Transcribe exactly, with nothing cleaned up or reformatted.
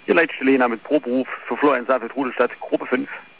Hier Leitstelle mit Proberuf für Florian Safeld Rudelstadt, Gruppe fünf.